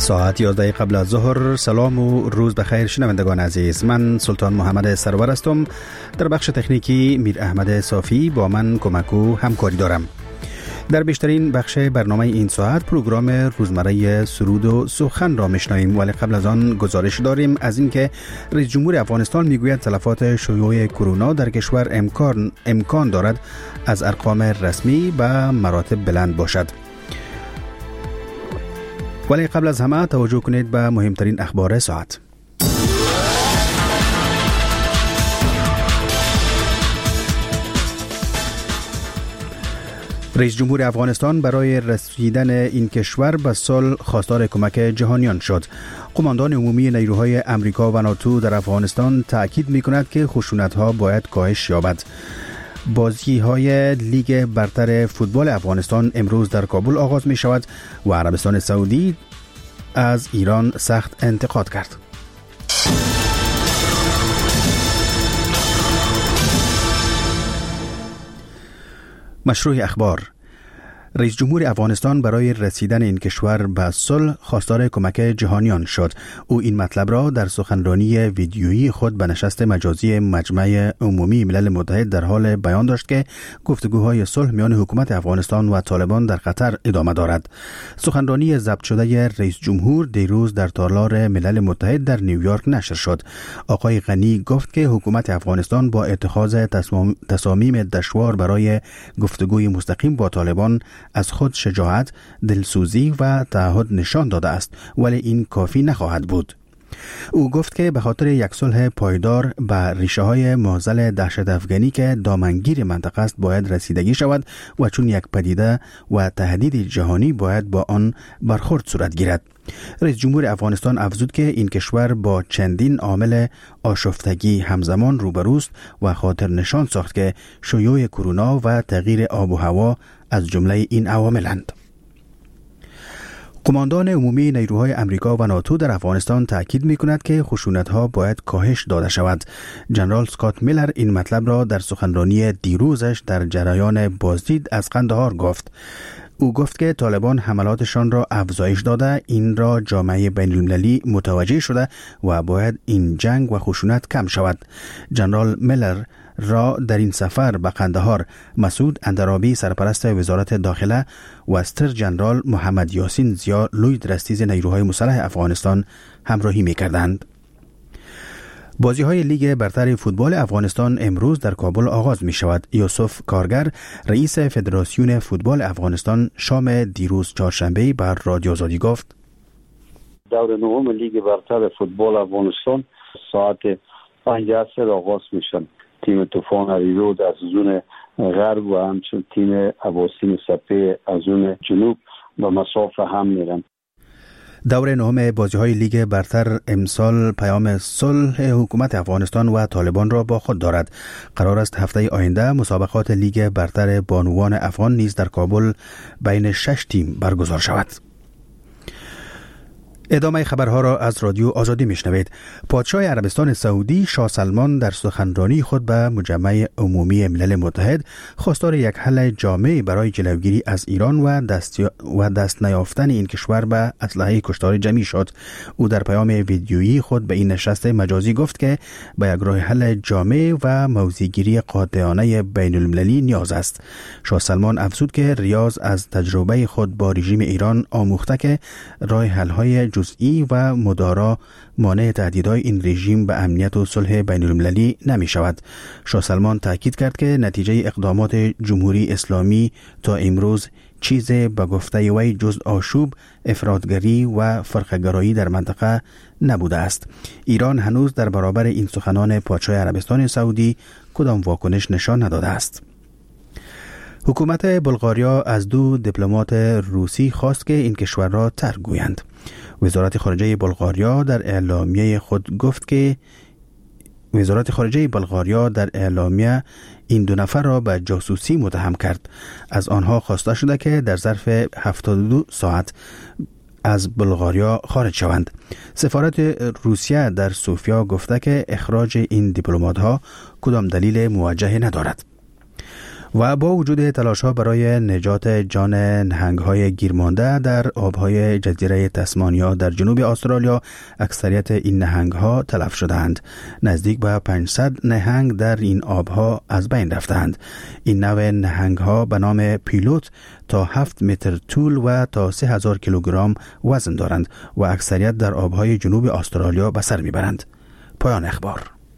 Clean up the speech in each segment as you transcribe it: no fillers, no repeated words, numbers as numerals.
ساعت 11 قبل از ظهر. سلام و روز بخیر شنوندگان عزیز. من سلطان محمد سرور هستم. در بخش تکنیکی میر احمد صافی با من کمک و همکاری دارم. در بیشترین بخش برنامه این ساعت پروگرام روزمره سرود و سخن را میشنویم، ولی قبل از آن گزارش داریم از اینکه رئیس جمهور افغانستان میگوید تلفات شیوع کرونا در کشور امکان دارد از ارقام رسمی به مراتب بلند باشد. ولی قبل از همه توجه کنید به مهمترین اخبار ساعت. رئیس جمهور افغانستان برای رسیدن این کشور به صلح خواستار کمک جهانیان شد. قماندان عمومی نیروهای امریکا و ناتو در افغانستان تأکید می‌کند که خشونت‌ها باید کاهش یابد. بازی‌های لیگ برتر فوتبال افغانستان امروز در کابل آغاز می‌شود و عربستان سعودی از ایران سخت انتقاد کرد. مشروع اخبار. رئیس جمهور افغانستان برای رسیدن این کشور به صلح خواستار کمک جهانیان شد. او این مطلب را در سخنرانی ویدیویی خود به نشست مجازی مجمع عمومی ملل متحد در حال بیان داشت که گفتگوهای صلح میان حکومت افغانستان و طالبان در قطر ادامه دارد. سخنرانی ضبط شده رئیس جمهور دیروز در تالار ملل متحد در نیویورک نشر شد. آقای غنی گفت که حکومت افغانستان با اتخاذ تصامیم دشوار برای گفتگوی مستقیم با طالبان از خود شجاعت، دلسوزی و تعهد نشان داده است، ولی این کافی نخواهد بود. او گفت که به خاطر یک صلح پایدار به ریشه‌های معضل دهشت افغانی که دامنگیر منطقه است باید رسیدگی شود و چون یک پدیده و تهدید جهانی باید با آن برخورد صورت گیرد. رئیس جمهور افغانستان افزود که این کشور با چندین عامل آشفتگی همزمان روبروست و خاطر نشان ساخت که شیوع کرونا و تغییر آب و هوا از جمله این عواملند. قماندان عمومی نیروهای امریکا و ناتو در افغانستان تأکید می‌کند که خشونت‌ها باید کاهش داده شود. جنرال اسکات میلر این مطلب را در سخنرانی دیروزش در جریان بازدید از قندهار گفت. او گفت که طالبان حملاتشان را افزایش داده، این را جامعه بین‌المللی متوجه شده و باید این جنگ و خشونت کم شود. جنرال میلر را در این سفر به قندهار مسعود اندرابی سرپرست وزارت داخله و استر جنرال محمد یاسین زیا لوی درستیز نیروهای مسلح افغانستان همراهی می‌کردند. بازی‌های لیگ برتر فوتبال افغانستان امروز در کابل آغاز می‌شود. یوسف کارگر رئیس فدراسیون فوتبال افغانستان شام دیروز چهارشنبه بر رادیو آزادی گفت: دور نهم لیگ برتر فوتبال افغانستان ساعت 5 عصر آغاز می‌شود. تیم طوفان اریرود از زون غرب و همچنین تیم اباسین سپه از زون جنوب به مسافه هم میرن. دور نهم بازی‌های لیگ برتر امسال پیام صلح حکومت افغانستان و طالبان را با خود دارد. قرار است هفته آینده مسابقات لیگ برتر بانوان افغان نیز در کابل بین 6 تیم برگزار شود. ادامه خبرها را از رادیو آزادی میشنوید. پادشاه عربستان سعودی شاه سلمان در سخنرانی خود به مجمع عمومی ملل متحد خواستار یک حل جامع برای جلوگیری از ایران و دست نیافتن این کشور به اسلحه کشتار جمعی شد. او در پیام ویدیویی خود به این نشست مجازی گفت که به یک راه حل جامع و موضع‌گیری قاطعانه بین المللی نیاز است. شاه سلمان افزود که ریاض از تجربه خود با رژیم ایران آموخته که راه حل‌های جزئی و مدارا مانع تهدیدهای این رژیم به امنیت و صلح بین المللی نمی شود. شاه سلمان تأکید کرد که نتیجه اقدامات جمهوری اسلامی تا امروز چیز به گفته وی جز آشوب، افراطگری و فرقه‌گرایی در منطقه نبوده است. ایران هنوز در برابر این سخنان پادشاه عربستان سعودی کدام واکنش نشان نداده است. حکومت بلغاریا از 2 دیپلمات روسی خواست که این کشور را ترک گویند. وزارت خارجه بلغاریا در اعلامیه خود گفت که وزارت خارجه بلغاریا در اعلامیه این 2 نفر را به جاسوسی متهم کرد. از آنها خواسته شده که در ظرف 72 ساعت از بلغاریا خارج شوند. سفارت روسیه در سوفیا گفته که اخراج این دیپلمات‌ها کدام دلیل موجه ندارد. و با وجود تلاش‌ها برای نجات جان نهنگ‌های گیرمانده در آب‌های جزیره تسمانیا در جنوب استرالیا، اکثریت این نهنگ‌ها تلف شدند. نزدیک به 500 نهنگ در این آب‌ها از بین رفتند. این نوع نهنگ‌ها به نام پیلوت تا 7 متر طول و تا 3000 کیلوگرم وزن دارند و اکثریت در آب‌های جنوب استرالیا به سر می‌برند. پایان اخبار.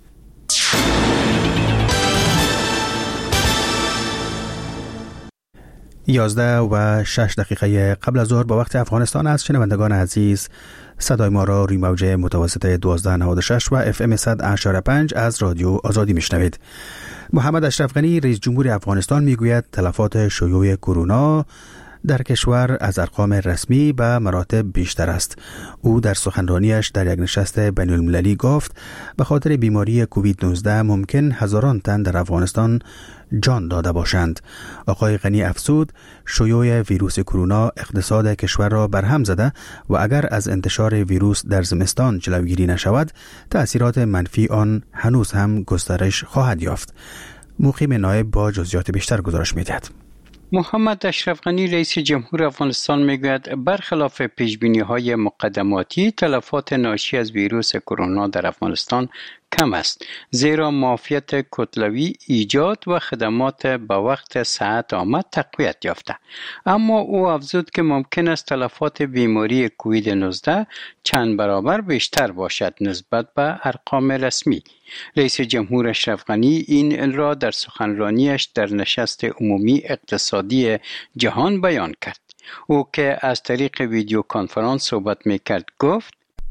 11:06 قبل از ظهر با وقت افغانستان است. شنوندگان عزیز، صدای ما را روی موج متوسط 1296 و FM 100.5 از رادیو آزادی میشنوید. محمد اشرف غنی رئیس جمهور افغانستان میگوید تلفات شیوع کرونا در کشور از ارقام رسمی به مراتب بیشتر است. او در سخنرانیش در یک نشست بین المللی گفت به خاطر بیماری کووید 19 ممکن هزاران تن در افغانستان جان داده باشند. آقای غنی افزود شیوع ویروس کرونا اقتصاد کشور را برهم زده و اگر از انتشار ویروس در زمستان جلوگیری نشود تأثیرات منفی آن هنوز هم گسترش خواهد یافت. مقیم نایب با جزئیات بیشتر گزارش می‌دهد. محمد اشرف غنی رئیس جمهور افغانستان میگوید برخلاف پیشبینی‌های مقدماتی تلفات ناشی از ویروس کرونا در افغانستان کم است، زیرا معافیت کتلوی ایجاد و خدمات با وقت صحت آمد تقویت یافته. اما او افزود که ممکن است تلفات بیماری کووید 19 چند برابر بیشتر باشد نسبت به ارقام رسمی. رئیس جمهور اشرف غنی این را در سخنرانیش در نشست عمومی اقتصادی جهان بیان کرد. او که از طریق ویدیو کنفرانس صحبت میکرد گفت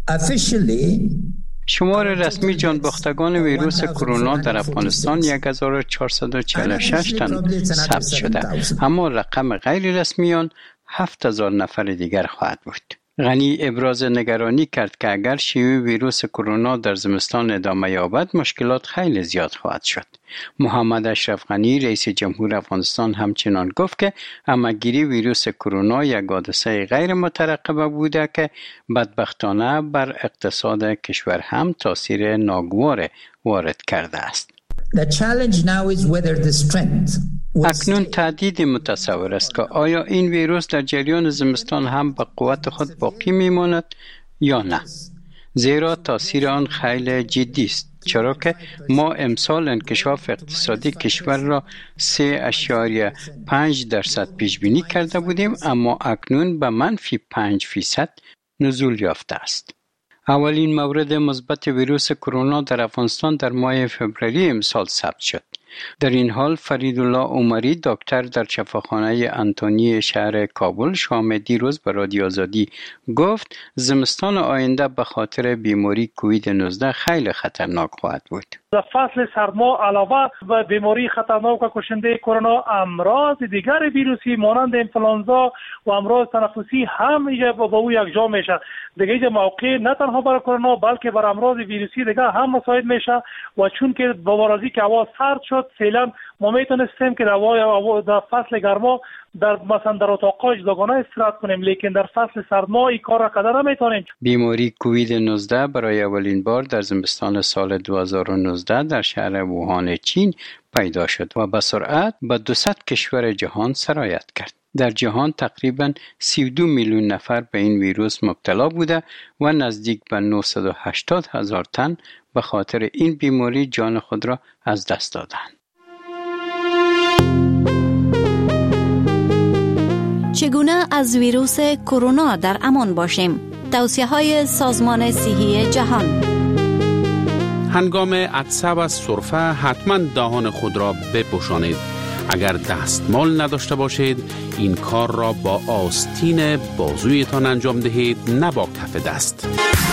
شمار رسمی جانباختگان ویروس کرونا در افغانستان 1446 تن ثبت شده، اما رقم غیر رسمی آن 7000 نفر دیگر خواهد بود. غنی ابراز نگرانی کرد که اگر شیوع ویروس کرونا در زمستان ادامه یابد مشکلات خیلی زیاد خواهد شد. محمد اشرف غنی رئیس جمهور افغانستان همچنان گفت که همه‌گیری ویروس کرونا یک حادثه غیر مترقبه بوده که بدبختانه بر اقتصاد کشور هم تاثیر ناگوار وارد کرده است. اکنون تهدید متصور است که آیا این ویروس در جریان زمستان هم به قوت خود باقی میماند یا نه، زیرا تاثیر آن خیلی جدی است، چرا که ما امسال انکشاف اقتصادی کشور را 3.5% پیش بینی کرده بودیم، اما اکنون به -5% نزول یافته است. اولین مورد مثبت ویروس کرونا در افغانستان در ماه فوریه امسال ثبت شد. در این حال فریدالله عمری دکتر در شفاخانه انتونی شهر کابل شام دیروز به رادیو آزادی گفت زمستان آینده به خاطر بیماری کووید 19 خیلی خطرناک خواهد بود. در فصل سرما علاوه به بیماری خطرناک و کشنده کرونا امراض دیگر ویروسی مانند انفلانزا و امراض تنفسی هم با او یکجا میشه. دیگه موقع نه تنها برای کرونا بلکه برای امراض ویروسی دیگه هم مساعد میشه و چون که با بارازی که هوا سرد شد فعلا ما میتونستیم که در فصل گرما در مثلا در اتاق‌های جداگانه استراحت کنیم، لیکن در فصل سرما این کار را قدر نمیتونیم. بیماری کووید 19 برای اولین بار در زمستان سال 2019 در شهر ووهان چین پیدا شد و به سرعت به 200 کشور جهان سرایت کرد. در جهان تقریباً 32 میلیون نفر به این ویروس مبتلا بوده و نزدیک به 980,000 تن به خاطر این بیماری جان خود را از دست دادند. چگونه از ویروس کرونا در امان باشیم؟ توصیه‌های سازمان صحی جهان. هنگام عطسه و سرفه حتما دهان خود را بپوشانید. اگر دستمال نداشته باشید این کار را با آستین بازویتان انجام دهید، نه با کف دست.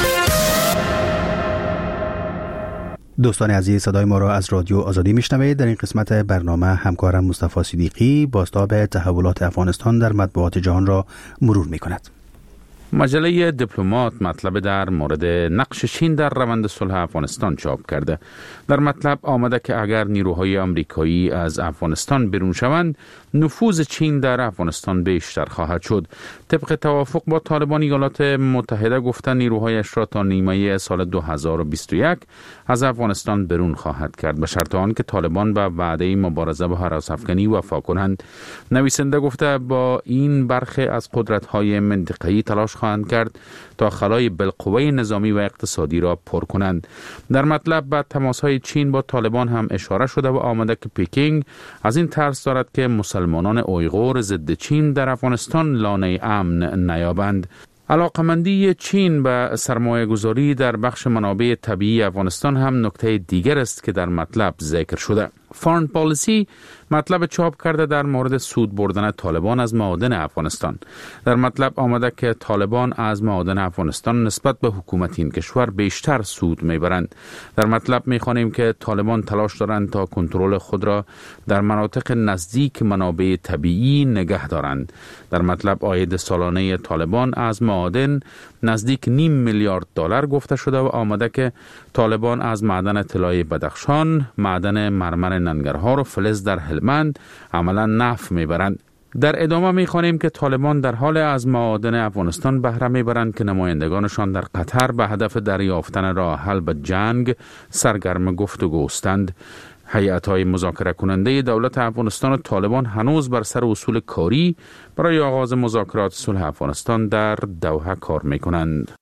دوستان عزیز، صدای ما را از رادیو آزادی میشنوید. در این قسمت برنامه همکارم مصطفی صدیقی بازتاب تحولات افغانستان در مطبوعات جهان را مرور میکند. مجله دیپلمات مطلب در مورد نقش چین در روند صلح افغانستان چاپ کرده. در مطلب آمده که اگر نیروهای آمریکایی از افغانستان بیرون شوند، نفوذ چین در افغانستان بیشتر خواهد شد. طبق توافق با طالبان، ایالات متحده گفته نیروهایش را تا نیمه سال 2021 از افغانستان بیرون خواهد کرد، به شرط آنکه طالبان به وعده مبارزه با هراس‌افکنی وفا کنند. نویسنده گفته با این برخی از قدرت‌های منطقه‌ای تلاش خواهند کرد تا خلای بالقوه نظامی و اقتصادی را پر کنند. در مطلب به تماس‌های چین با طالبان هم اشاره شده و آمده که پکینگ از این ترس دارد که مسلمانان اویغور ضد چین در افغانستان لانه امن نیابند. علاقمندی چین به سرمایه گذاری در بخش منابع طبیعی افغانستان هم نکته دیگر است که در مطلب ذکر شده. فارن پالیسی مطلب چاپ کرده در مورد سود بردن طالبان از معادن افغانستان. در مطلب آمده که طالبان از معادن افغانستان نسبت به حکومت این کشور بیشتر سود میبرند. در مطلب میخوانیم که طالبان تلاش دارند تا کنترل خود را در مناطق نزدیک منابع طبیعی نگه دارند. در مطلب عاید سالانه طالبان از معادن نزدیک $500 میلیارد گفته شده و آمده که طالبان از معدن طلای بدخشان، معدن مرمر ننگرهار و فلز در هلمند عملا نفع میبرند. در ادامه میخوانیم که طالبان در حال از معادن افغانستان بهره میبرند که نمایندگانشان در قطر به هدف دریافتن راه حل به جنگ سرگرم گفتگوستند. هیئت‌های مذاکره کننده دولت افغانستان و طالبان هنوز بر سر اصول کاری برای آغاز مذاکرات صلح افغانستان در دوحه کار میکنند.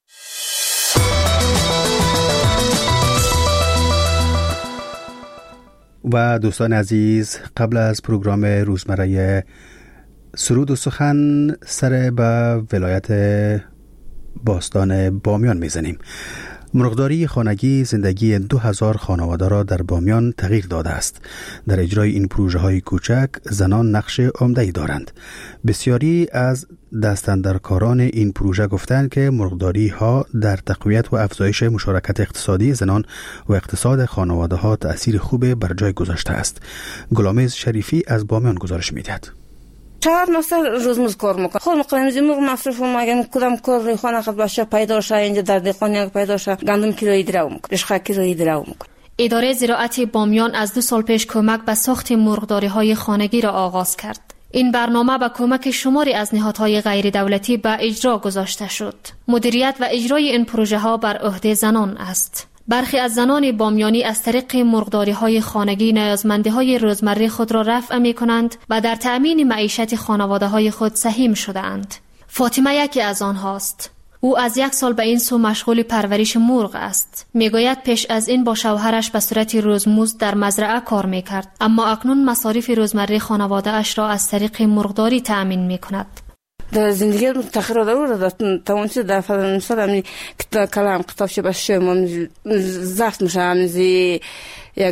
و دوستان عزیز، قبل از پروگرام روزمره سرود و سخن سر به ولایت باستان بامیان میزنیم. مرغداری خانگی زندگی 2000 خانواده را در بامیان تغییر داده است. در اجرای این پروژه های کوچک زنان نقش عمده‌ای دارند. بسیاری از دستاندرکاران این پروژه گفتند که مرغداری ها در تقویت و افزایش مشارکت اقتصادی زنان و اقتصاد خانواده ها تأثیر خوب بر جای گذاشته است. گلامیز شریفی از بامیان گزارش می‌دهد. چهار مثلا روزمز کار میکنم. خود میکنم زمین مصرف مگم کدام کار خانه خود باشه پیدا شه، اینجا در دهخانه پیدا شه، گندم کیلویی درو میکنم، رشقه کیلویی درو میکنم. اداره زراعت بامیان از 2 سال پیش کمک به ساخت مرغداری‌های خانگی را آغاز کرد. این برنامه با کمک شماری از نهادهای غیر دولتی به اجرا گذاشته شد. مدیریت و اجرای این پروژه ها بر عهده زنان است. برخی از زنان بامیانی از طریق مرغداری‌های خانگی نیازمندی‌های روزمره خود را رفع می‌کنند و در تأمین معیشت خانواده‌های خود سهیم شده‌اند. فاطمه یکی از آنهاست. او از 1 سال به این سو مشغول پرورش مرغ است. میگوید پیش از این با شوهرش به صورت روزمزد در مزرعه کار می‌کرد، اما اکنون مصارف روزمره خانواده‌اش را از طریق مرغداری تأمین می‌کند. در زندگی تغییر داره تونسی در فرانسه همین کلام کتابش باشه من زخم میشه همزی یک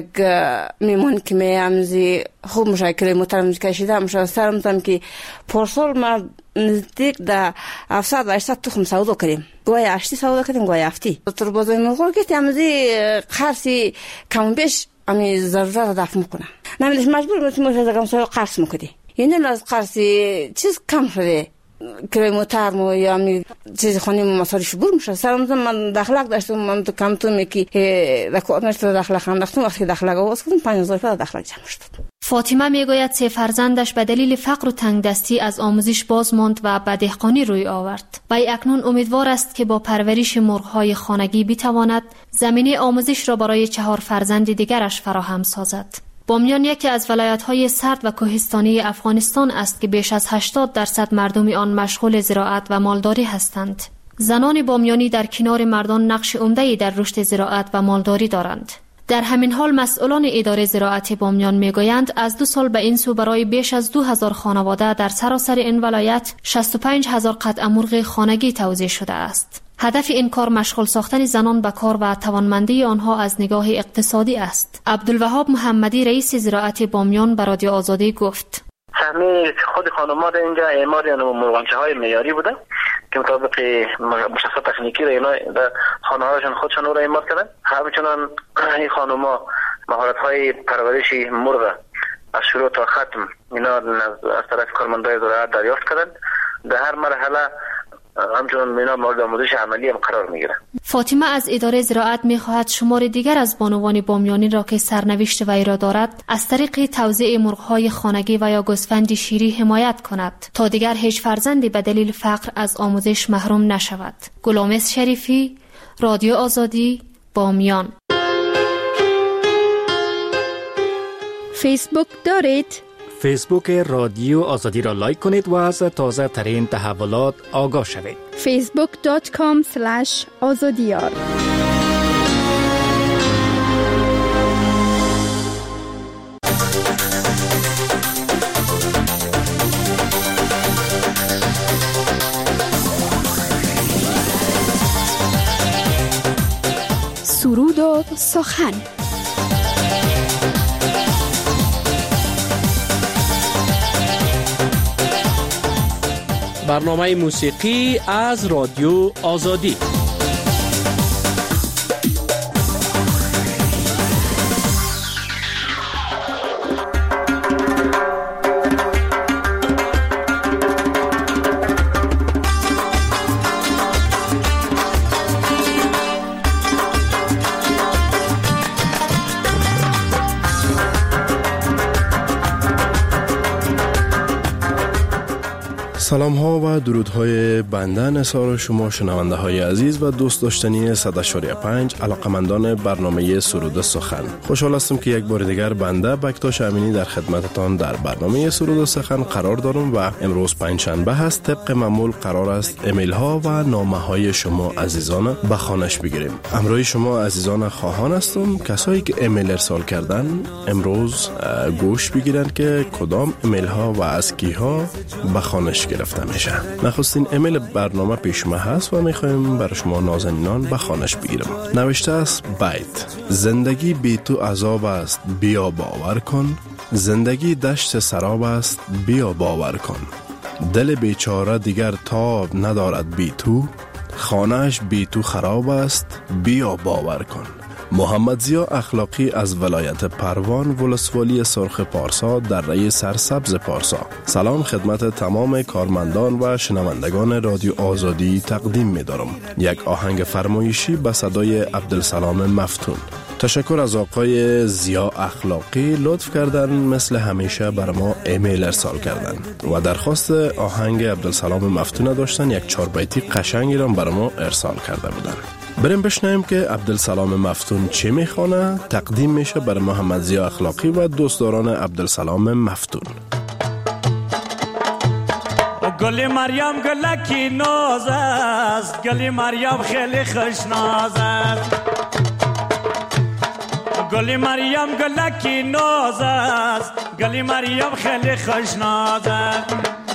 میمون که میامزی خوب مشکل محترم کشیده میشه سرم تام که پارسال ما نزدیک در 700-800 تخم سودا کردیم. گویا 8 سودا کردیم، گویا 7. در بازار مرغ که همزی خرسی کم بیش امی ضرورت دفع میکنه. نمیدونم مجبور میشم از کم قرض میکنی. یعنی از قرضی چیز کم شده. کرای موتر مو یا می چیز خونی مصارف بور میشه. سرم من دخلک داشتم، من تو کم تو میکی رکورد دخلک انداختم. وقتی دخلک آواز کردم 5000 دخلک جمع شد. فاطمه میگوید 3 فرزندش به دلیل فقر و تنگدستی از آموزش باز ماند و به دهقانی روی آورد. وی اکنون امیدوار است که با پرورش مرغ‌های خانگی بتواند زمینه آموزش را برای 4 فرزند دیگرش فراهم سازد. بامیان یکی از ولایت‌های سرد و کوهستانی افغانستان است که بیش از 80% مردم آن مشغول زراعت و مالداری هستند. زنان بامیانی در کنار مردان نقش عمده‌ای در رشد زراعت و مالداری دارند. در همین حال مسئولان اداره زراعت بامیان میگویند از 2 سال به این سو برای بیش از 2000 خانواده در سراسر این ولایت 65000 قطعه مرغ خانگی توزیع شده است. هدف این کار مشغول ساختن زنان به کار و توانمندی آنها از نگاه اقتصادی است. عبدالوهاب محمدی رئیس زراعت بامیان به رادیو آزادی گفت: همه خود خانم‌ها در اینجا اعمار مرغانچه‌های معیاری بودن که مطابق مشخصات تکنیکی را اینا در خانه‌هاشون خودشون رو اعمار کردن. همچنان این خانم‌ها مهارت‌های پرورش مرغ از شروع تا ختم اینا از طرف کارمندای زراعت دریافت کردن. در هر مرحله همچنان مینا مورد آموزش عملی هم قرار میگیره. فاطمه از اداره زراعت میخواهد شمار دیگر از بانوان بامیانی را که سرنوشت وی را دارد از طریق توزیع مرغ‌های خانگی و یا گوسفند شیری حمایت کند تا دیگر هیچ فرزندی به دلیل فقر از آموزش محروم نشود. گلامس شریفی، رادیو آزادی، بامیان. فیسبوک دارید؟ فیسبوک رادیو آزادی را لایک کنید و از تازه ترین تحولات آگاه شوید. facebook.com/azadiyar. سرود و سخن. برنامه موسیقی از رادیو آزادی. سلام ها و درود های بنده نثار شما شنونده های عزیز و دوست داشتنی 100.5 علاقمندان برنامه سرود سخن. خوشحال هستم که یک بار دیگر بنده بکتاش امینی در خدمتتان در برنامه سرود سخن قرار دارم و امروز پنجشنبه هست. طبق معمول قرار است ایمیل ها و نامه های شما عزیزان به خوانش بگیریم. همراه شما عزیزان خواهان هستم. کسایی که ایمیل ارسال کردن امروز گوش بگیرن که کدام ایمیل ها و از کی ها به خوانش گرفته میشه. نخستین ایمیل برنامه پیش ما هست و میخوایم برای شما نازنینان به خوانش بگیرم. نوشته است بیت: زندگی بی تو عذاب است، بیا باور کن. زندگی دشت سراب است، بیا باور کن. دل بیچاره دیگر تاب ندارد بی تو، خانهش بی تو خراب است، بیا باور کن. محمد ضیا اخلاقی از ولایت پروان ولسوالی سرخ پارسا در ری سرسبز پارسا. سلام خدمت تمام کارمندان و شنوندگان رادیو آزادی تقدیم می دارم. یک آهنگ فرمایشی به صدای عبدالسلام مفتون. تشکر از آقای ضیا اخلاقی، لطف کردن مثل همیشه بر ما ایمیل ارسال کردن و درخواست آهنگ عبدالسلام مفتون داشتن. یک 4 بیتی قشنگی را بر ما ارسال کرده بودن. بریم بشنویم که عبدالسلام مفتون چی میخوانه. تقدیم میشه برای محمد ضیا اخلاقی و دوستداران عبدالسلام مفتون. گل مریم گلکی ناز است، گل مریم خیلی خوش ناز است. گل مریم گلکی ناز است، گل مریم خیلی خوش ناز است.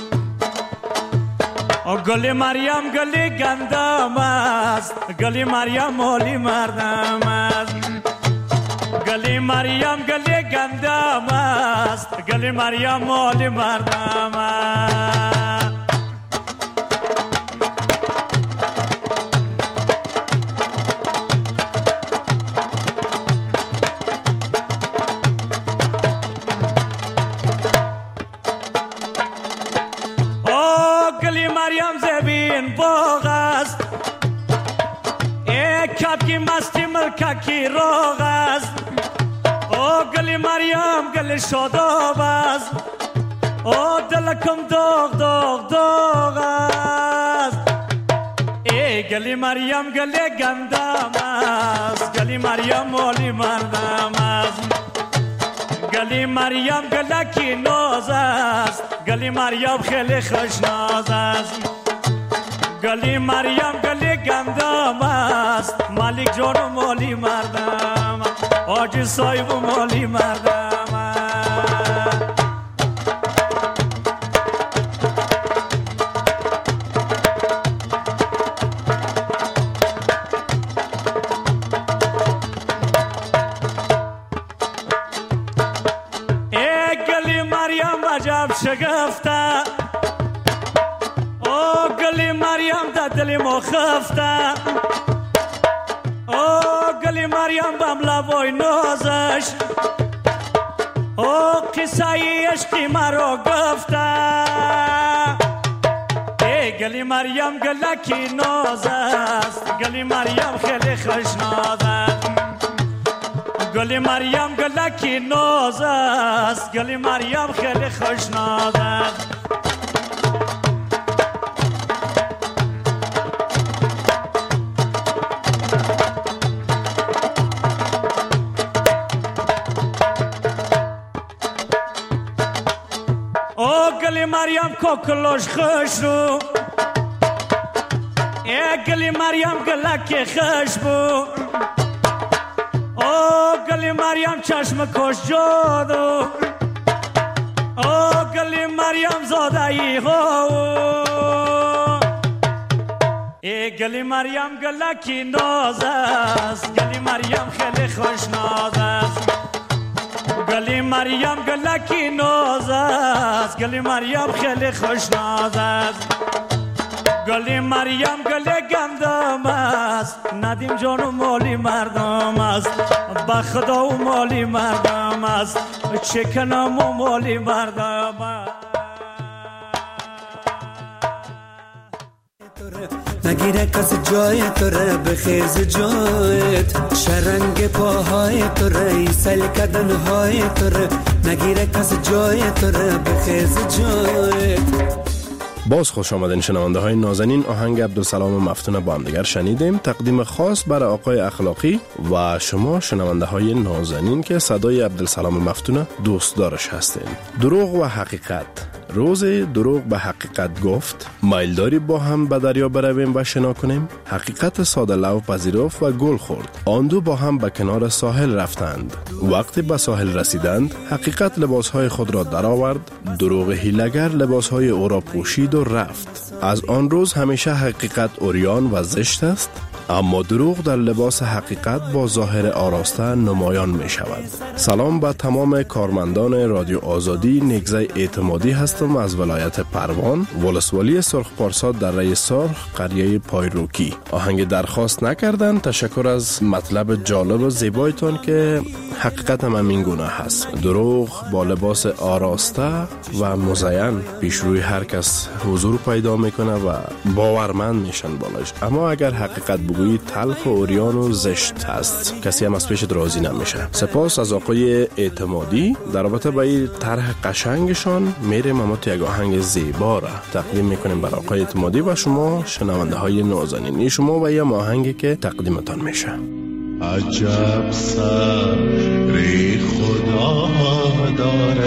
گل مریم گل گندم است، گل مریم مولی مردم است. گل مریم گل گندم است، گل مریم مولی مردم است. باغ است یک کبکی مستی ملککی روغ است. او گلی مریم گلی شاداب است، او دلکم داغ داغ داغ است. ای گلی مریم گلی گندم است، گلی مریم مولی مردم است. گلی مریم گلکی ناز است، گلی مریم خیلی خوش ناز است. گلی مریم گلی گندم است، مالک جان و مالی مردم، آجی صاحب و مالی مردم است. ای گلی مریم عجب شگفته، گلی مریم در دل ما خفته. او گلی مریم بم لبای نازش، او قصه عشقی مرا گفته. ای گلی گلی مریم گلکی ناز است، گلی مریم خیلی خوشناز است. گلی مریم گلکی ناز است، گلی مریم خیلی خوشناز است. گلی مریم کوکلوش خوش رو، گلی مریم گلک خوش بو. گلی مریم چشم کش جادو، گلی مریم زاده ای هو. گلی مریم گلکی ناز است، گلی مریم خیلی خوش ناز است. گلی مریم گلکی ناز است، گلی مریم خیلی خوش ناز است. گلی مریم گل گندم است، ندیم جان و مالی مردم است. به خدا و مالی مردم است، چه کنم و مالی مردم است. نگیره کس جای تو را بخیز جایت، شرنگ پاهای تو را ایسل کدنهای تو را. نگیره کس جای تو را بخیز جایت. باز خوش آمدین شنونده های نازنین. آهنگ عبدالسلام مفتون با هم دیگر شنیدیم، تقدیم خاص برای آقای اخلاقی و شما شنونده های نازنین که صدای عبدالسلام مفتون دوست دارش هستین. دروغ و حقیقت. روز دروغ به حقیقت گفت، مایل داری با هم به دریا برویم و شنا کنیم؟ حقیقت ساده لو پذیرفت و گل خورد. آن دو با هم به کنار ساحل رفتند. وقتی به ساحل رسیدند، حقیقت لباسهای خود را درآورد، دروغ هیلگر لباسهای او را پوشید و رفت. از آن روز همیشه حقیقت عریان و زشت است، اما دروغ در لباس حقیقت با ظاهر آراسته نمایان می شود. سلام به تمام کارمندان رادیو آزادی. نگزه اعتمادی هستم از ولایت پروان، ولسوالی سرخ پارسا در رای سرخ، قریه پایروکی. آهنگ درخواست نکردن. تشکر از مطلب جالب و زیبایتان که حقیقت هم این گونه هست. دروغ با لباس آراسته و مزین پیش روی هر کس حضور پیدا میکنه و باورمند میشن بالاش، اما اگر حقیقت بگویی تلخ و عریان و زشت هست، کسی هم از پیشت راضی نمیشه. سپاس از آقای اعتمادی. در رابطه با این طرح قشنگشان میریم اما تو یک آهنگ زیبا را تقدیم میکنیم برای آقای اعتمادی و شما شنونده های نازنین. شما و یه آهنگی که تقدیمتان میشه. عجب سری خدا داره،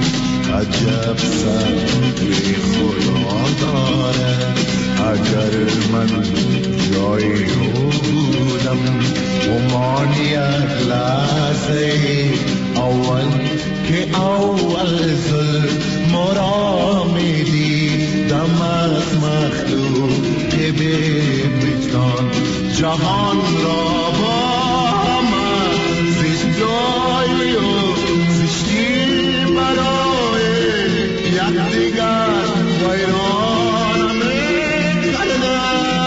عجب سری خدا داره. اگر من جایی بودم گمان یک لحظه اول که اول ظلم را میدیدم از مخلوق که به وجدان جهان را با من زشت جای و زشتی برای یکدیگر ویران می‌کردند.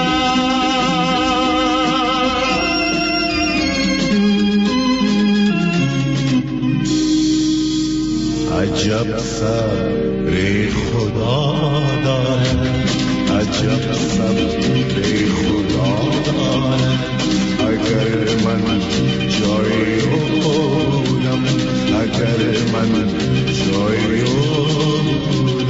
عجب سر خدا دارد، عجب سر خدا دارد. اگر من جایی بودم، اگر من جایی بودم.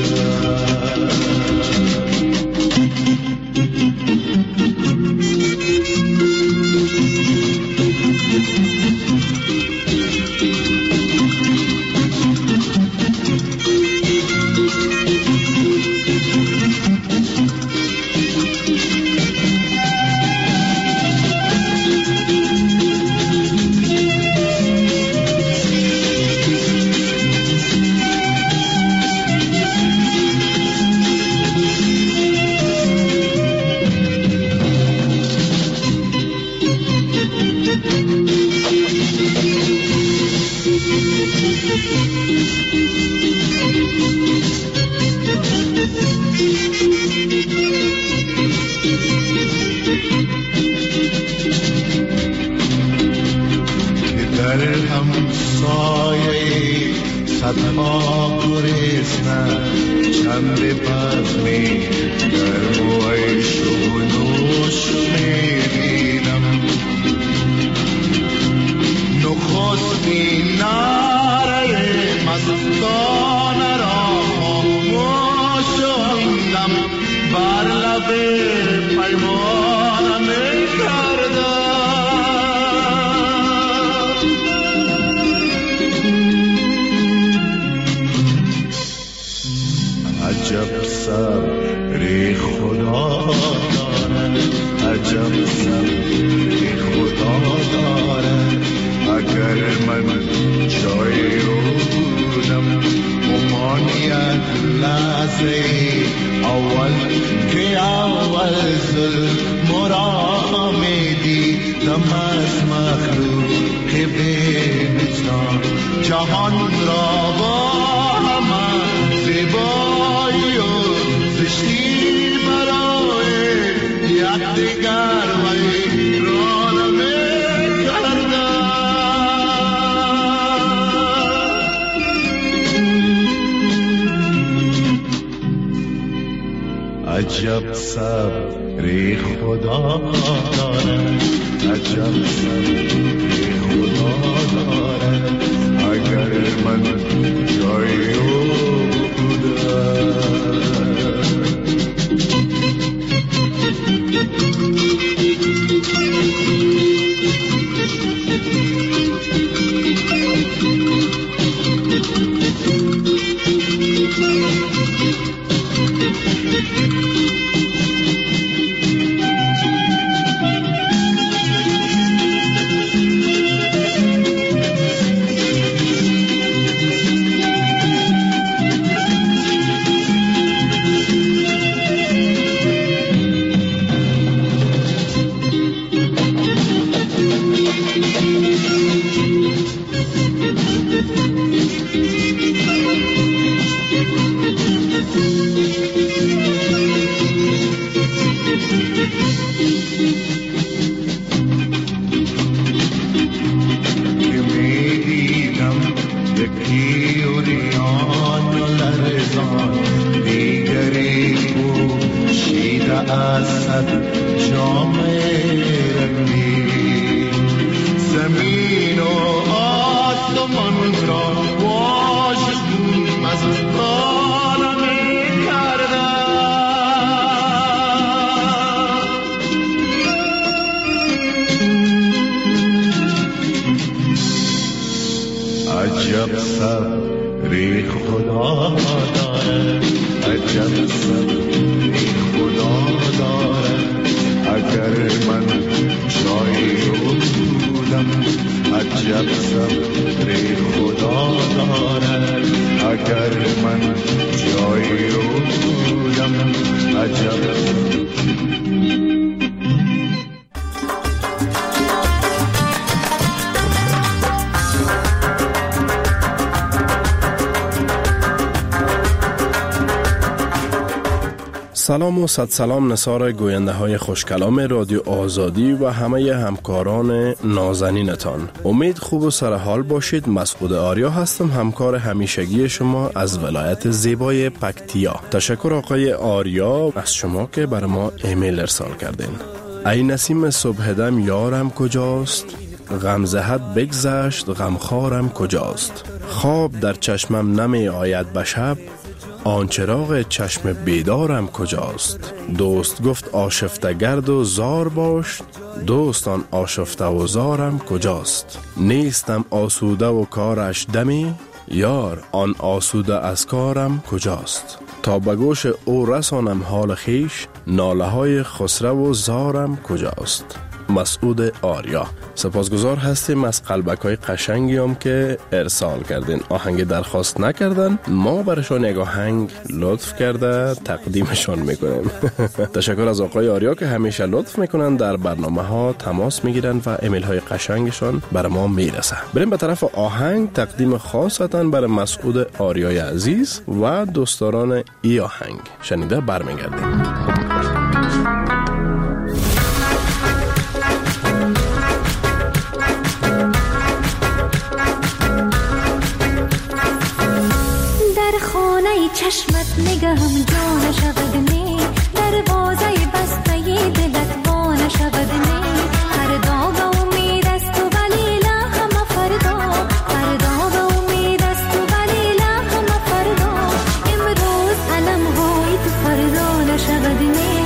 چند بزمی گرم و عیش و نوش میبینم نخستی نره مستانه را خاموش شدم بر لب پیمانم کردم عجب صبری خدا دارد عجب صبری خدا دارد اگر من جای او بودم ممانیت لحظه اول که اول ظلم را میدیدم از مخلوق بینشان جهان را با همه زیبایی و زشتی برای یک دیگر ویران می‌کردم عجب صبری خدا دارد عجب صبری خدا دارد اگر من جای او بودم عجب صبری خدا دارد عجب صبری خدا دارد اگر من جای او بودم عجب صبری خدا دارد اگر من جای او بودم عجب سلام و صد سلام نثار گوینده های خوشکلام رادیو آزادی و همه همکاران نازنینتان. امید خوب و سرحال باشید. مسعود آریا هستم، همکار همیشگی شما از ولایت زیبای پکتیا. تشکر آقای آریا از شما که بر ما ایمیل ارسال کردین. ای نسیم صبح دم یارم کجاست؟ غم زهد بگذشت غمخوارم کجاست؟ خواب در چشمم نمی آید به شب، آن چراغ چشم بیدارم کجاست؟ دوست گفت آشفته گرد و زار باش، دوستان آشفته و زارم کجاست؟ نیستم آسوده و کارش دمی، یار آن آسوده از کارم کجاست؟ تا به گوش او رسانم حال خیش، ناله های خسرو و زارم کجاست؟ مسعود آریا. سپاسگزار هستیم از قلبک های قشنگی هم که ارسال کردین. آهنگ درخواست نکردن، ما برشان یک آهنگ لطف کرده تقدیمشان میکنیم. تشکر از آقای آریا که همیشه لطف میکنن، در برنامه ها تماس میگیرن و ایمیل های قشنگشان بر ما میرسه. بریم به طرف آهنگ. تقدیم خاصتا برای مسعود آریای عزیز و دوستداران ای آهنگ. شنیده برمیگردیم. خانه چشمت نگهم جا نشود نی، دروازه بسته دلت وا نشود نی. فردا به امید است و ولی لحم فردا، فردا به امید است و ولی لحم فردا. امروز علم های تو فردا نشود نی.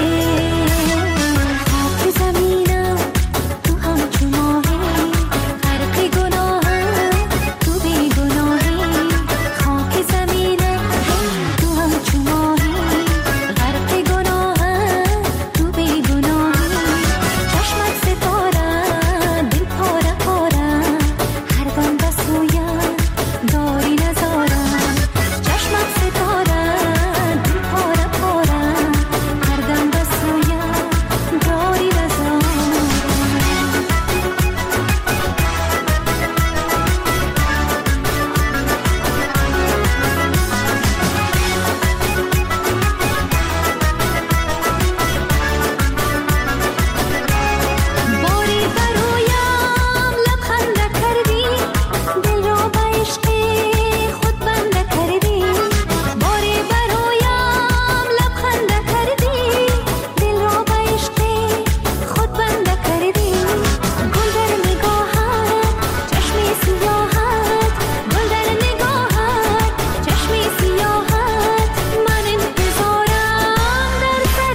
خاک زمینم تو همچو ماهی، غرق گناهم تو بی گناهی. خاک زمینم تو همچو ماهی، غرق گناهم تو بی گناهی. چشمت ستاره دل پاره پاره، هر دم به سویم داری نزارم. چشمت ستاره دل پاره پاره، هر دم به سویم داری نزارم. باری برویم لبخنده کردی، دل را به عشق خود بنده کردی. باری برویم لبخنده کردی، دل را به عشق خود بنده کردی. گل در نگاهت چشمی سیاحت، گل در نگاهت چشمی سیاحت. من انتظارم در سر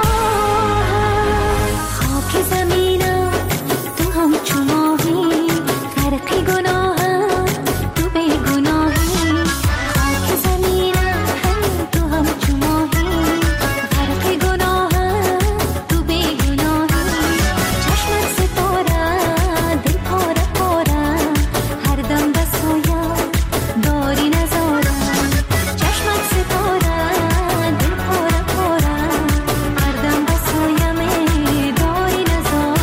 راهت. خاک زمینم تو همچو ماهی، غرق گناهم تو بی گناهی. خاک زمینم تو همچو ماهی، غرق گناهم تو بی گناهی. چشمت ستاره دل پاره پاره، هر دم به سویم داری نزارم. چشمت ستاره دل پاره پاره، هر دم به سویم داری نزارم.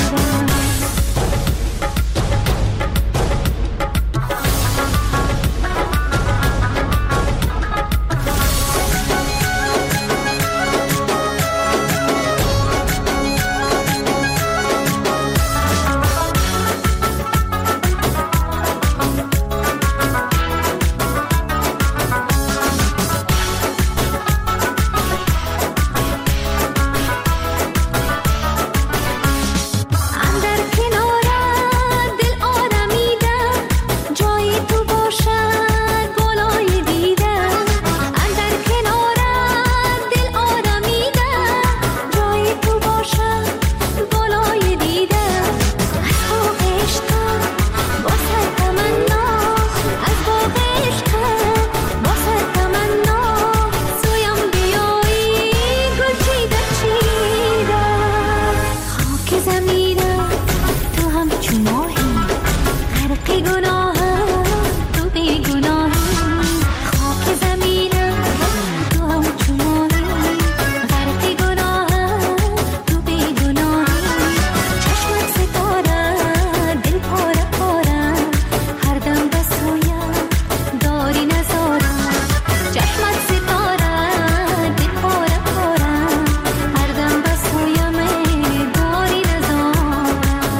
اندر کنارت دل آرمیده، جای تو باشد بالای دیده. اندر کنارت دل آرمیده، جای تو باشد بالای دیده. از باغ عشقم با سر تمنا، از باغ عشقم با سر تمنا. سویم بیایی گل چیده چیده. خاک زمینم تو همچو ماهی، غرق گناهم تو بی گناهی. خاک زمینم تو همچو ماهی، غرق گناهم تو بی گناهی. چشمت ستاره دل پاره پاره، هر دم به سویم داری نزارم. چشمت ستاره دل پاره پاره، هر دم به سویم داری نزارم.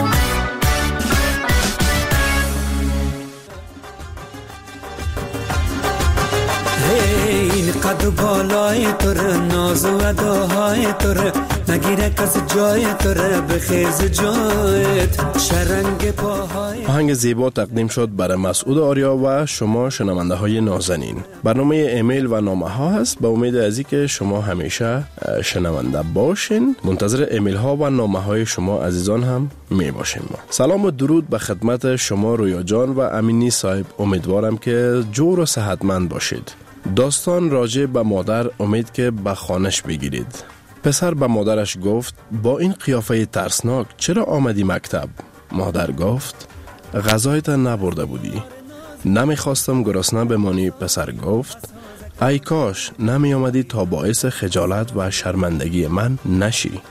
این قد و بالای تر، ناز و اداهای تر، نگیره کس جای تر، بخیز جایت شرنگ پاهای. آهنگ زیبا تقدیم شد برای مسعود آریا و شما شنونده های نازنین. برنامه ایمیل و نامه ها هست. به امید ازی که شما همیشه شنونده باشین. منتظر ایمیل ها و نامه های شما عزیزان هم می باشیم. سلام و درود به خدمت شما رویا جان و امینی صاحب. امیدوارم که جور و صحتمند باشید. داستان راجع به مادر امید که به خانش بگیرید. پسر به مادرش گفت با این قیافه ترسناک چرا آمدی مکتب؟ مادر گفت غذایت نبرده بودی. نمیخواستم گرسنه بمانی. پسر گفت ای کاش نمی آمدی تا باعث خجالت و شرمندگی من نشی.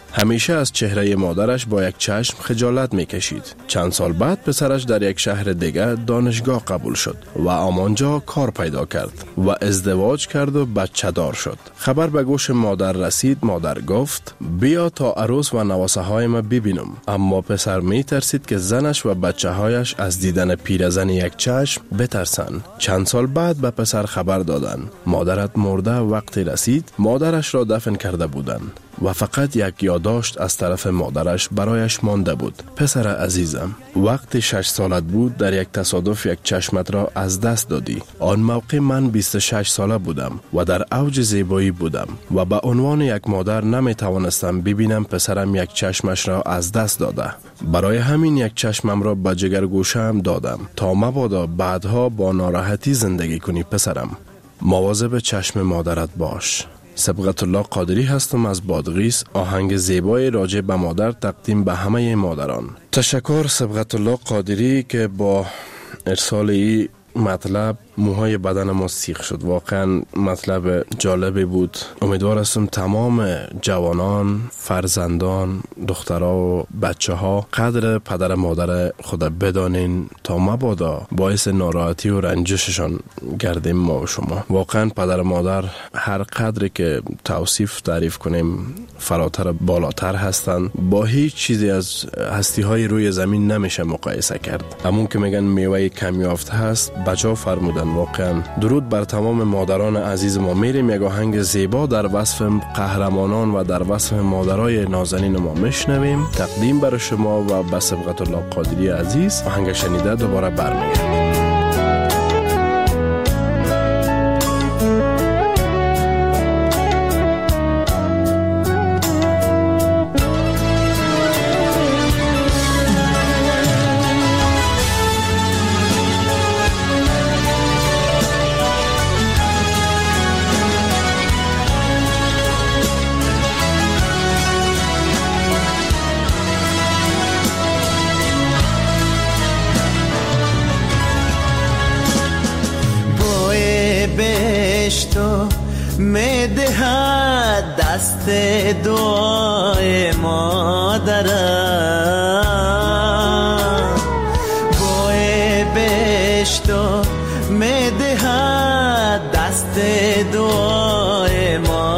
همیشه از چهره مادرش با یک چشم خجالت میکشید. چند سال بعد پسرش در یک شهر دیگر دانشگاه قبول شد و آنجا کار پیدا کرد و ازدواج کرد و بچه دار شد. خبر به گوش مادر رسید. مادر گفت بیا تا عروس و نواسه های ما ببینم. اما پسر می ترسید که زنش و بچه هایش از دیدن پیرزن یک چشم بترسن. چند سال بعد به پسر خبر دادن مادرت مرده. وقتی رسید مادرش را دفن کرده بودند و فقط یک یادداشت از طرف مادرش برایش مانده بود. پسر عزیزم، وقتی 6 سالت بود در یک تصادف یک چشمت را از دست دادی. آن موقع من 26 ساله بودم و در اوج زیبایی بودم و به عنوان یک مادر نمی توانستم ببینم پسرم یک چشمش را از دست داده. برای همین یک چشمم را به جگرگوشه‌ام دادم تا مبادا بعدها با ناراحتی زندگی کنی. پسرم، مواظب چشم مادرت باش. سبقت الله قادری هستم از بادغیس. آهنگ زیبای راجع به مادر تقدیم به همه مادران. تشکر سبقت الله قادری که با ارسال این مطلب موهای بدن ما سیخ شد. واقعا مطلب جالبی بود. امیدوار هستم تمام جوانان، فرزندان، دخترها و بچه ها قدر پدر مادر خود بدانین تا مبادا باعث ناراحتی و رنجششان گردیم ما و شما. واقعا پدر مادر هر قدری که توصیف تعریف کنیم فراتر بالاتر هستند. با هیچ چیزی از هستی های روی زمین نمیشه مقایسه کرد. همون که میگن میوه کم یافته هست بجا فرمودن. واقعا درود بر تمام مادران عزیز ما. میریم یک آهنگ زیبا در وصف قهرمانان و در وصف مادرای نازنین ما میشنویم. تقدیم برای شما و به سبقت الله قادری عزیز. آهنگ شنیده دوباره برمیگردیم. میدهد دست دعای مادرم. بوی بهشتو میدهد دست دعای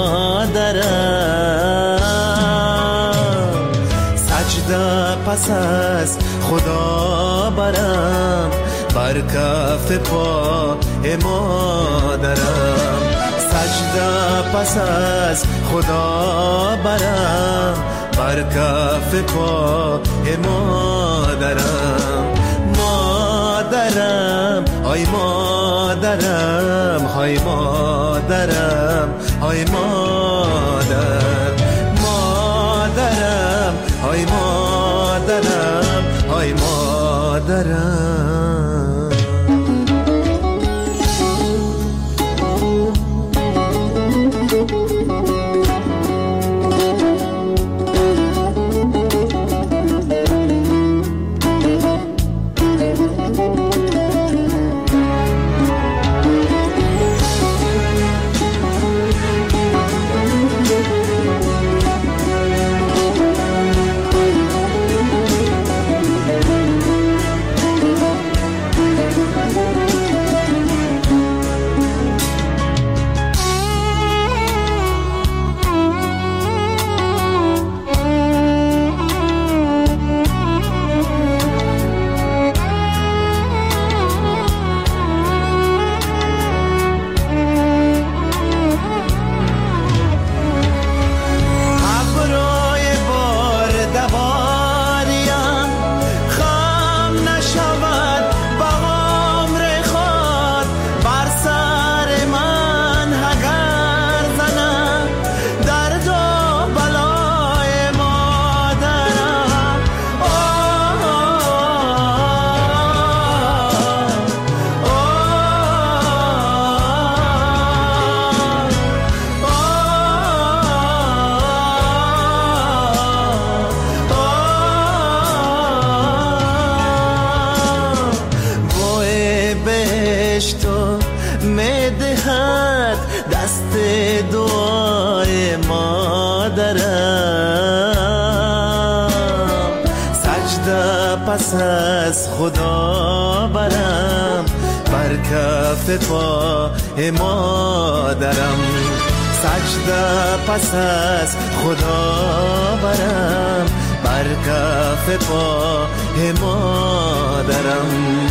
مادرم. سجده پس از خدا برم بر کف پای مادرم. سجده پس از خدا برم بر کف پای مادرم. مادرم آی مادرم های مادرم های مادر. مادرم های مادرم های مادرم. دست دعای مادرم. پس از خدا برم، بر کف پای مادرم. سجده پس از خدا برم، بر کف پای مادرم.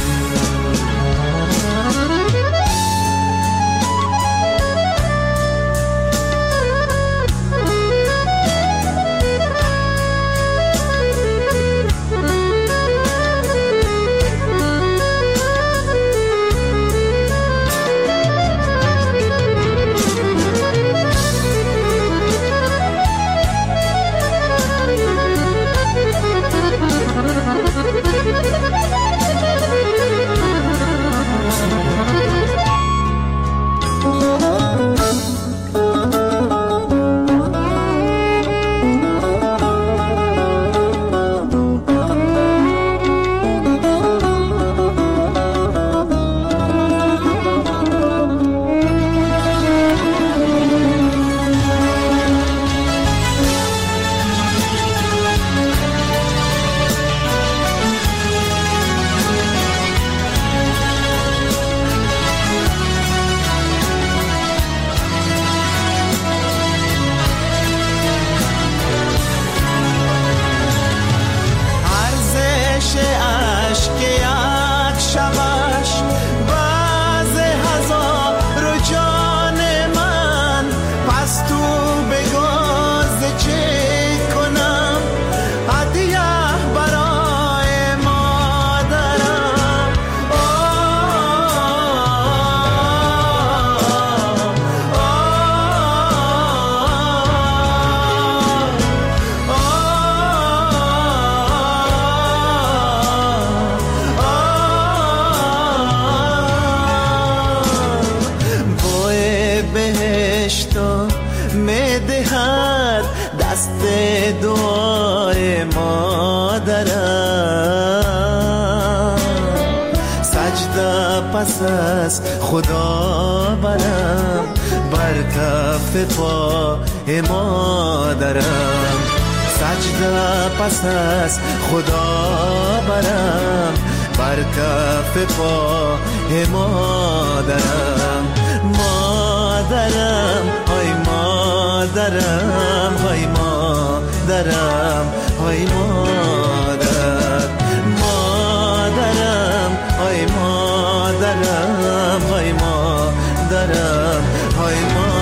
دعای مادرم. سجده پس از خدا برم، بر کف پای مادرم. سجده پس از خدا برم، بر کف پای مادرم. مادرم های مادرم، های مادرم، های مادر. مادرم های مادرم، های مادرم، های مادر.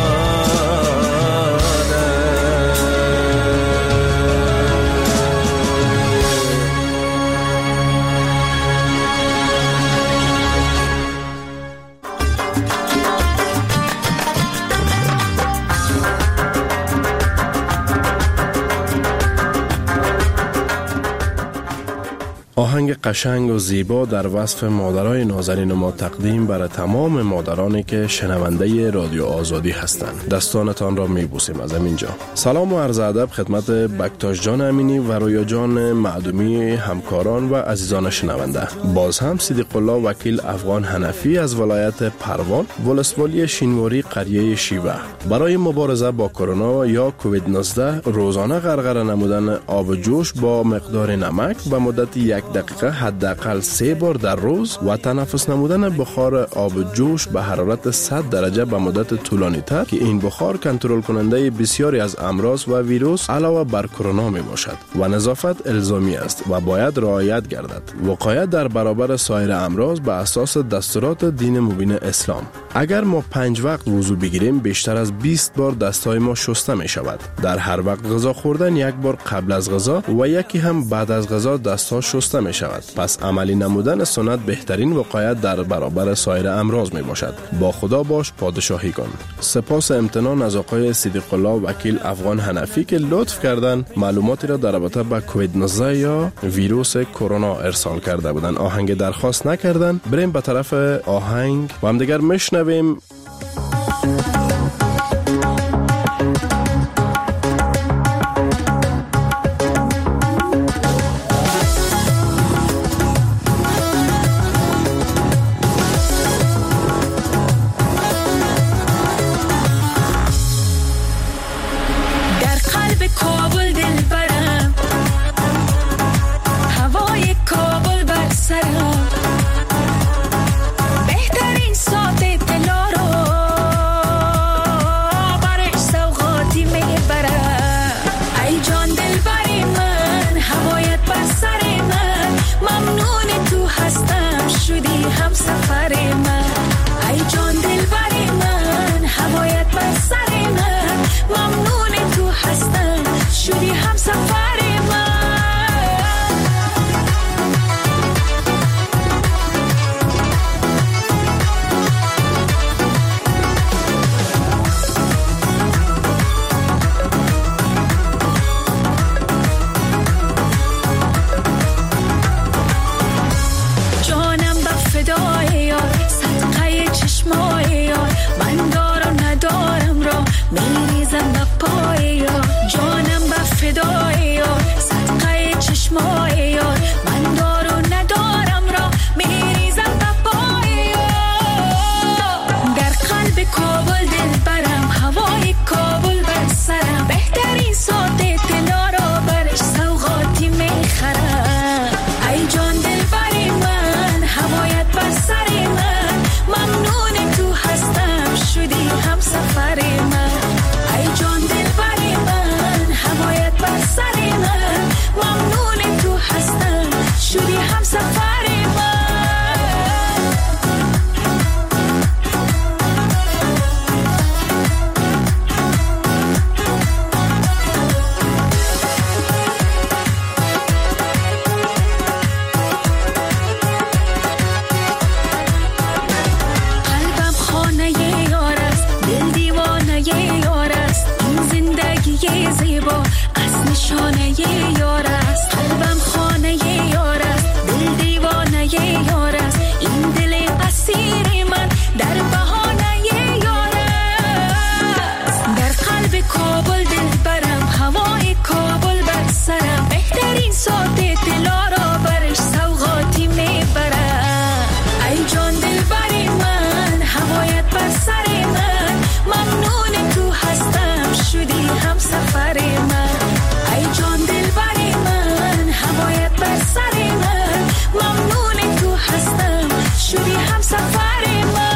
آهنگ قشنگ و زیبا در وصف مادرای نازنین ما تقدیم برای تمام مادرانی که شنونده رادیو آزادی هستند. دستانتان را میبوسیم از اینجا. سلام و عرض ادب خدمت بکتاش جان امینی و رویا جان معدومی، همکاران و عزیزان شنونده. باز هم صدیق الله وکیل افغان حنفی از ولایت پروان، ولسوالی شینواری قریه شیوه، برای مبارزه با کرونا یا کووید 19 روزانه غرغره نمودن آب جوش با مقدار نمک به مدت 1 دقیقه حداقل 3 بار در روز و تنفس نمودن بخار آب جوش به حرارت 100 درجه به مدت طولانی تر که این بخار کنترل کننده بسیاری از امراض و ویروس علاوه بر کرونا می باشد و نظافت الزامی است و باید رعایت گردد. وقایت در برابر سایر امراض به اساس دستورات دین مبین اسلام. اگر ما 5 وقت وضو بگیریم بیشتر از 20 بار دستای ما شسته می شود. در هر وقت غذا خوردن 1 بار قبل از غذا و یکی هم بعد از غذا دستها شسته می شود. پس عملی نمودن سنت بهترین وقایت در برابر سایر امراض می باشد. با خدا باش، پادشاهی کن. سپاس امتنان از آقای صدیق الله وکیل افغان حنفی که لطف کردن معلوماتی را در رابطه با کووید 19 یا ویروس کرونا ارسال کرده بودند. آهنگ درخواست نکردن. بریم به طرف آهنگ و هم دیگر میشنویم. در قلب کابل دل برم، هوای کابل دل برم، هوای کابل بر سرم، بهترین ساعت اطلاع را برش سوغاتی میخرم. ای جان دل بر من، هوایت بر سر من، ممنون تو هستم شدی هم سفر من. ای جان دل بر من، هوایت بر سر من، ممنون تو هستم شدی هم سفر من. زیبا از نشانه یار است، قلبم خانه یار است، دل دیوانه یار است، این دل اسیر من در بهانه یار است. در قلب کابل دل برم، هوای کابل بر سرم، بهترین ساعت اطلاع را برش سوغاتی میبرم. ای جان دل بر من، هوایت بر سر من، ممنون تو هستم شدی هم سفر من. ای جان دل بر من، هوایت بر سر من، ممنون تو هستم شدی هم سفر من.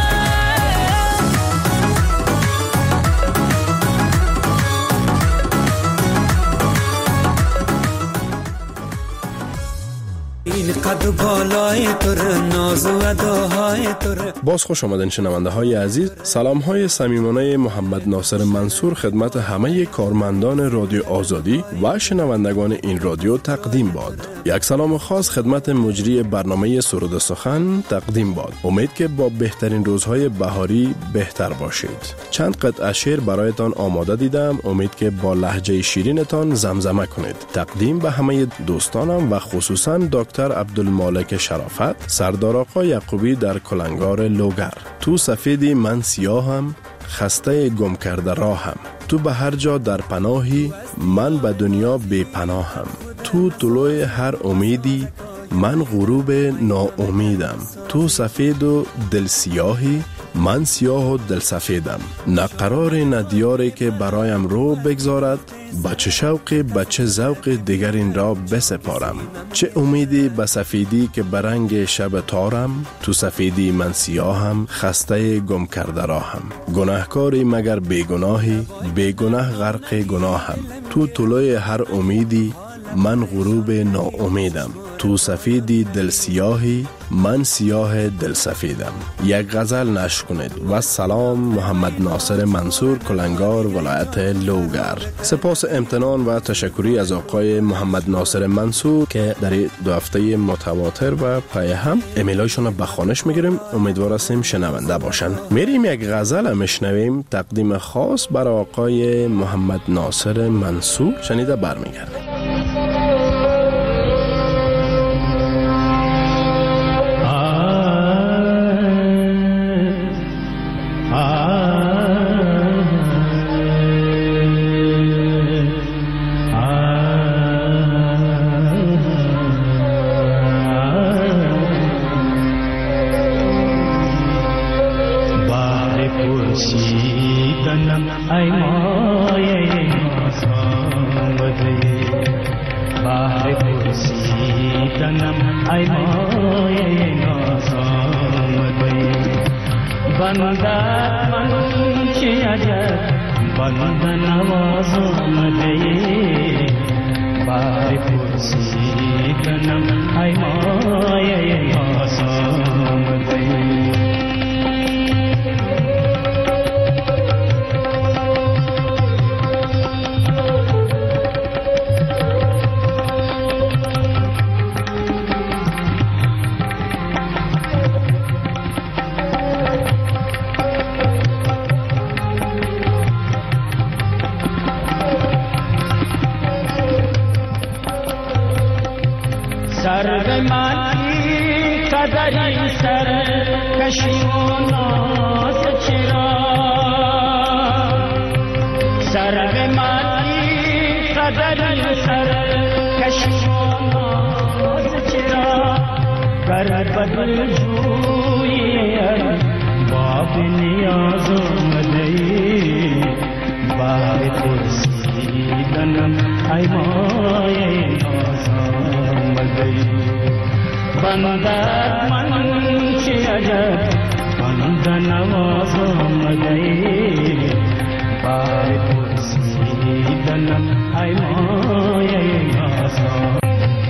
باز خوش آمدین شنونده های عزیز. سلام های صمیمانه محمد ناصر منصور خدمت همه کارمندان رادیو آزادی و شنوندگان این رادیو تقدیم باد. یک سلام خاص خدمت مجری برنامه سرود سخن تقدیم باد. امید که با بهترین روزهای بهاری بهتر باشید. چند قطعه شعر برایتان آماده دیدم، امید که با لهجه شیرینتان زمزمه کنید. تقدیم به همه دوستانم و خصوصا دکتر عبدالمالک شرافت، سردار آقا یعقوبی در کلنگار لوگر. تو سفیدی من سیاهم، خسته گم کرده راهم، تو به هر جا در پناهی، من به دنیا بی پناهم. تو طلوع هر امیدی، من غروب ناامیدم. تو سفید و دل سیاهی، من سیاه و دل سفیدم. نه قرار نه دیاری که برایم رو بگذارد، بچه شوق بچه ذوق دیگر این را بسپارم. چه امیدی به سفیدی که برنگ شب تارم، تو سفیدی من سیاهم، خسته گم کرده راهم. گناهکاری مگر بیگناهی، بیگناه غرق گناهم. تو طلوع هر امیدی، من غروب ناامیدم. تو سفیدی دل سیاهی، من سیاه دل سفیدم. یک غزل نشر کنید. و سلام، محمد ناصر منصور، کلنگار، ولایت لوگر. سپاس امتنان و تشکری از آقای محمد ناصر منصور که در دو هفته متواتر و پای هم ایمیلایشون به خوانش میگیریم. امیدوار هستیم شنونده باشن. میریم یک غزل میشنویم تقدیم خاص برای آقای محمد ناصر منصور. شنیده برمیگردیم. سر مانی قدری سر کشی و ناز چرا، سر مانی قدری سر کشی و ناز چرا، گر بدل جوی باب نیاز آمده ای مایه ناز آمده بندت من چه عجب بند نواز آمده بار پرسیدنم ای مایه ناز آمده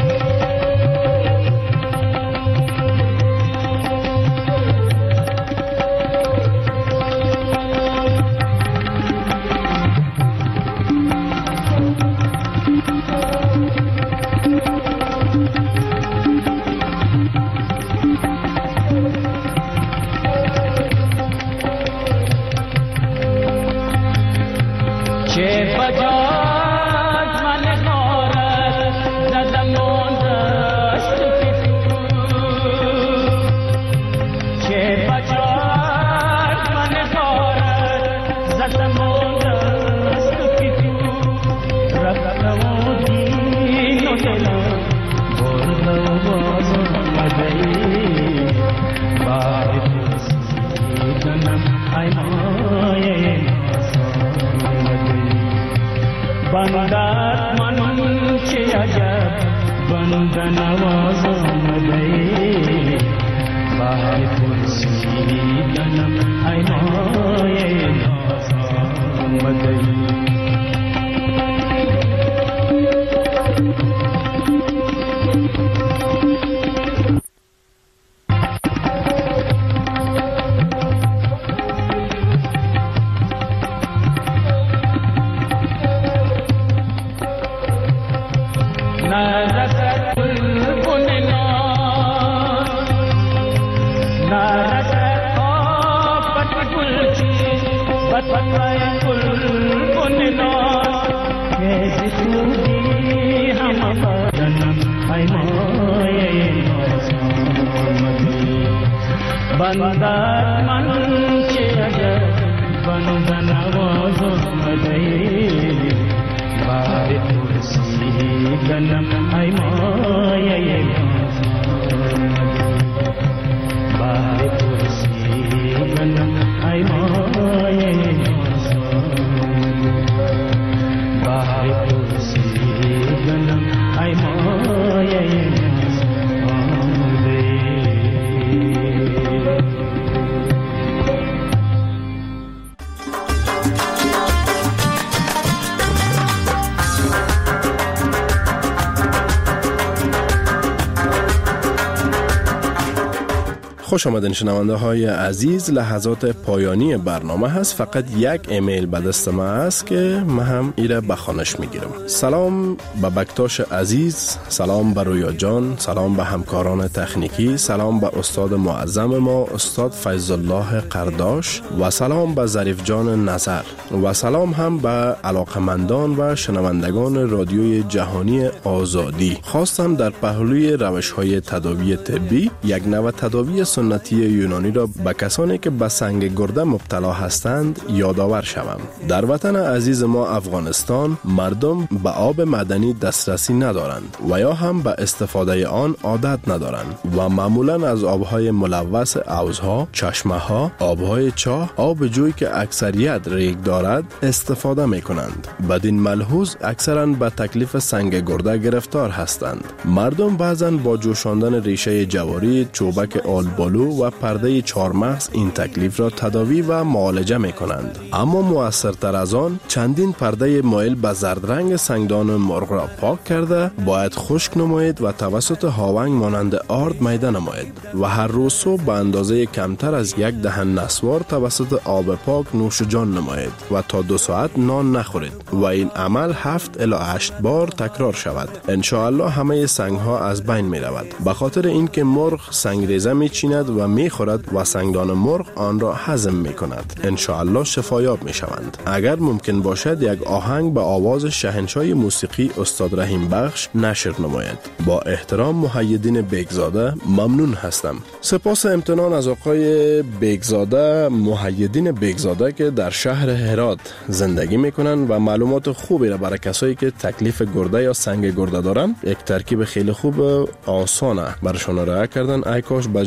خوش آمدین شنونده های عزیز. لحظات پایانی برنامه هست. فقط یک ایمیل به دست ما است که من هم ایره بخوانش میگیرم. سلام به بکتاش عزیز، سلام به رویا جان، سلام به همکاران تکنیکی، سلام به استاد معظم ما استاد فیض الله قرداش و سلام به ظریف جان نظر و سلام هم به علاقمندان و شنوندگان رادیوی جهانی آزادی. خواستم در پهلوی روش های تداوی طبی یک نوع تداوی سنتی یونانی را به کسانی که به سنگ گرده مبتلا هستند یادآور شوم. در وطن عزیز ما افغانستان مردم به آب معدنی دسترسی ندارند و یا هم به استفاده آن عادت ندارند و معمولا از آبهای ملوث حوضها، چشمه‌ها، آبهای چاه، آب جوی که اکثریت ریگ دارد استفاده می کنند. بدین ملحوظ اکثرا به تکلیف سنگ گرده گرفتار هستند. مردم بعضا با جوشاندن ریشه جواری، چوبک آلبالو و پرده چهارمغز این تکلیف را تداوی و معالجه می کنند. اما مؤثرتر از آن چندین پرده مایل به زرد رنگ سنگدان مرغ را پاک کرده باید خشک نماید و توسط هاونگ مانند آرد میده نماید و هر روز صبح به اندازه کمتر از یک دهن نسوار توسط آب پاک نوش جان نماید و تا 2 ساعت نان نخورید و این عمل 7 الی 8 بار تکرار شود. ان شاء الله همه سنگ ها از بین می رود. به خاطر اینکه مرغ سنگریزه می چیند و می خورد و سنگدان مرغ آن را هضم می کند. ان شاء الله شفایاب می شوند. اگر ممکن باشد یک آهنگ به آواز شاهنشاه موسیقی استاد رحیم بخش نشر نماید. با احترام محیدین بیگزاده. ممنون هستم. سپاس امتنان از آقای بیگزاده، محیدین بیگزاده که در شهر هرات زندگی میکنن و معلومات خوبی را برای کسایی که تکلیف گرده یا سنگ گرده دارن یک ترکیب خیلی خوب آسانه برشان ارائه کردن. ای کاش بجای یک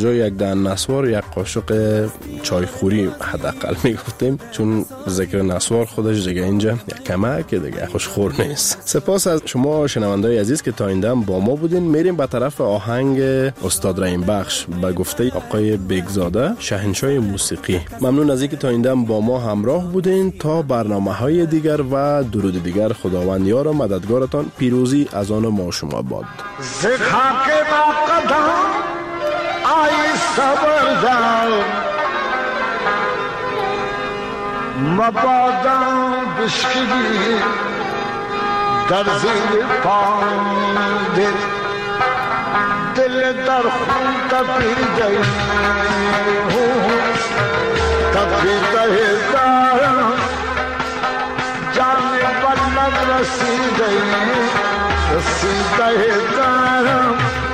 نسوار یک قاشق چای خوری حداقل میگفتیم، چون ذکر نسوار خودش دیگه اینجا یک کمک دیگه خوشخور نیست. سپاس از شما شنوندای عزیز که تا اینجا با ما بودین. میریم به طرف آهنگ استاد رحیم بخش به گفته آقای بیگزاده، شاهنشاه موسیقی. ممنون از اینکه تا اینجا با ما همراه بودین. تا برنامه‌های دیگر و درود دیگر، خداوند یار و مددگارتان. پیروزی از آن ما شما باد. زخا کے قدم آئی صبر جان مبادا بشکلی در زیر پاند دل در خون تپیده تپیده دارم جان بلند رسیده رسیده دارم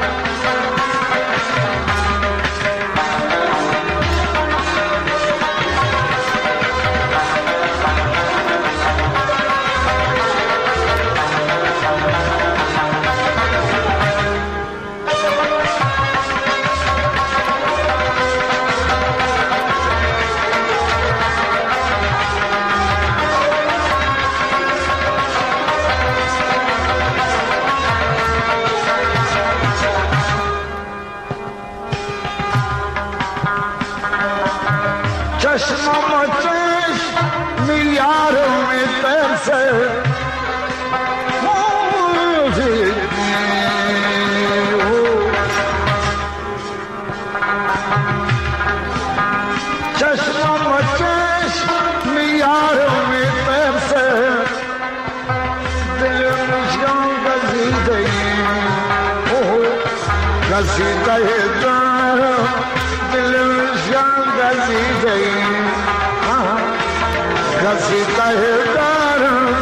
چشمم چشم یارو می ترسه چشمم چشم یارو می ترسه دل مشکان گزیده گزیده دارم دل مشکان گزیده گزیده دارم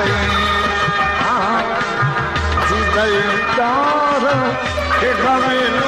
دارم که غم